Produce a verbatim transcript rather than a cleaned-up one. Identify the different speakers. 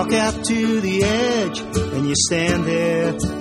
Speaker 1: walk out to the edge and you stand there